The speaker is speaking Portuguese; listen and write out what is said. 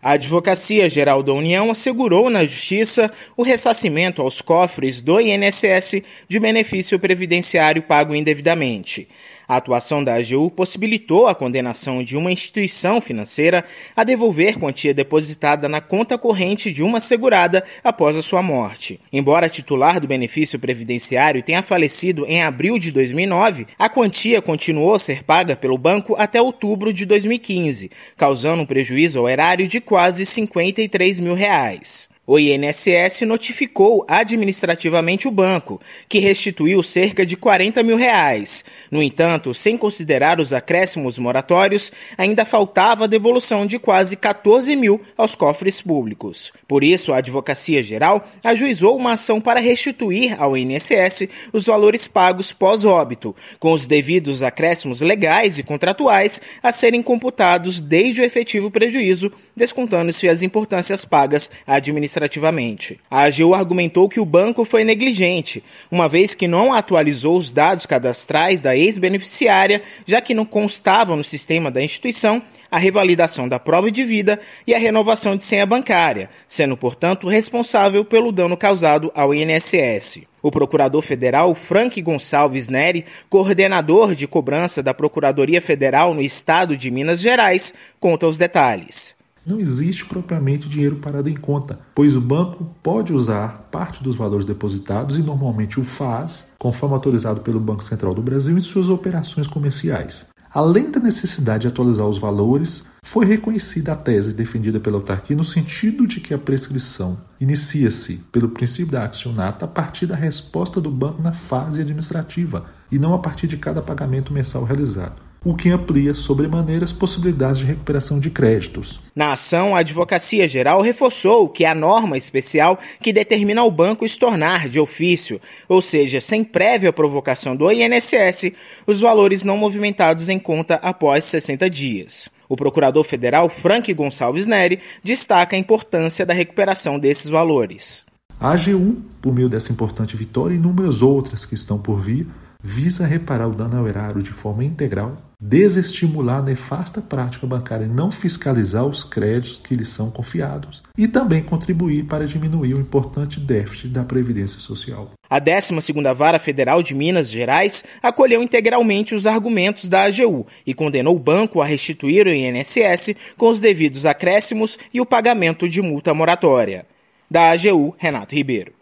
A Advocacia Geral da União assegurou na Justiça o ressarcimento aos cofres do INSS de benefício previdenciário pago indevidamente. A atuação da AGU possibilitou a condenação de uma instituição financeira a devolver quantia depositada na conta corrente de uma segurada após a sua morte. Embora a titular do benefício previdenciário tenha falecido em abril de 2009, a quantia continuou a ser paga pelo banco até outubro de 2015, causando um prejuízo ao erário de quase R$53 mil. O INSS notificou administrativamente o banco, que restituiu cerca de R$40 mil. No entanto, sem considerar os acréscimos moratórios, ainda faltava a devolução de quase R$14 mil aos cofres públicos. Por isso, a Advocacia Geral ajuizou uma ação para restituir ao INSS os valores pagos pós-óbito, com os devidos acréscimos legais e contratuais a serem computados desde o efetivo prejuízo, descontando-se as importâncias pagas administrativamente. A AGU argumentou que o banco foi negligente, uma vez que não atualizou os dados cadastrais da ex-beneficiária, já que não constavam no sistema da instituição a revalidação da prova de vida e a renovação de senha bancária, sendo, portanto, responsável pelo dano causado ao INSS. O procurador federal Frank Gonçalves Neri, coordenador de cobrança da Procuradoria Federal no estado de Minas Gerais, conta os detalhes. Não existe propriamente dinheiro parado em conta, pois o banco pode usar parte dos valores depositados e normalmente o faz, conforme autorizado pelo Banco Central do Brasil em suas operações comerciais. Além da necessidade de atualizar os valores, foi reconhecida a tese defendida pela autarquia no sentido de que a prescrição inicia-se pelo princípio da accionata a partir da resposta do banco na fase administrativa e não a partir de cada pagamento mensal realizado, o que amplia sobremaneira as possibilidades de recuperação de créditos. Na ação, a Advocacia Geral reforçou que a norma especial que determina ao banco estornar de ofício, ou seja, sem prévia provocação do INSS, os valores não movimentados em conta após 60 dias. O procurador federal Frank Gonçalves Neri destaca a importância da recuperação desses valores. A AGU, por meio dessa importante vitória e inúmeras outras que estão por vir, visa reparar o dano ao erário de forma integral, desestimular a nefasta prática bancária e não fiscalizar os créditos que lhes são confiados e também contribuir para diminuir o importante déficit da Previdência Social. A 12ª Vara Federal de Minas Gerais acolheu integralmente os argumentos da AGU e condenou o banco a restituir o INSS com os devidos acréscimos e o pagamento de multa moratória. Da AGU, Renato Ribeiro.